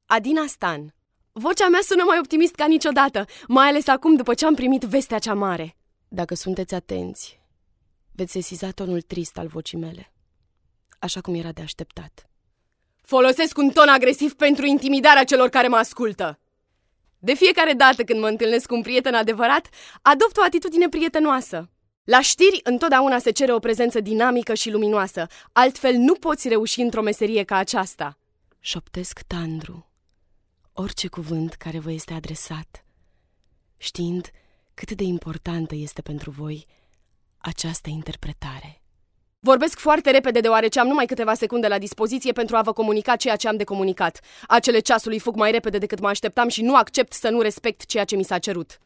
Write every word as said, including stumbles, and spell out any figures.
Adina Stan. Vocea mea sună mai optimist ca niciodată, mai ales acum după ce am primit vestea cea mare. Dacă sunteți atenți, veți sesiza tonul trist al vocii mele, așa cum era de așteptat. Folosesc un ton agresiv pentru intimidarea celor care mă ascultă. De fiecare dată când mă întâlnesc cu un prieten adevărat, adopt o atitudine prietenoasă. La știri întotdeauna se cere o prezență dinamică și luminoasă, altfel nu poți reuși într-o meserie ca aceasta. Șoptesc tandru orice cuvânt care vă este adresat, știind cât de importantă este pentru voi această interpretare. Vorbesc foarte repede deoarece am numai câteva secunde la dispoziție pentru a vă comunica ceea ce am de comunicat. Acele ceasului fug mai repede decât mă așteptam și nu accept să nu respect ceea ce mi s-a cerut.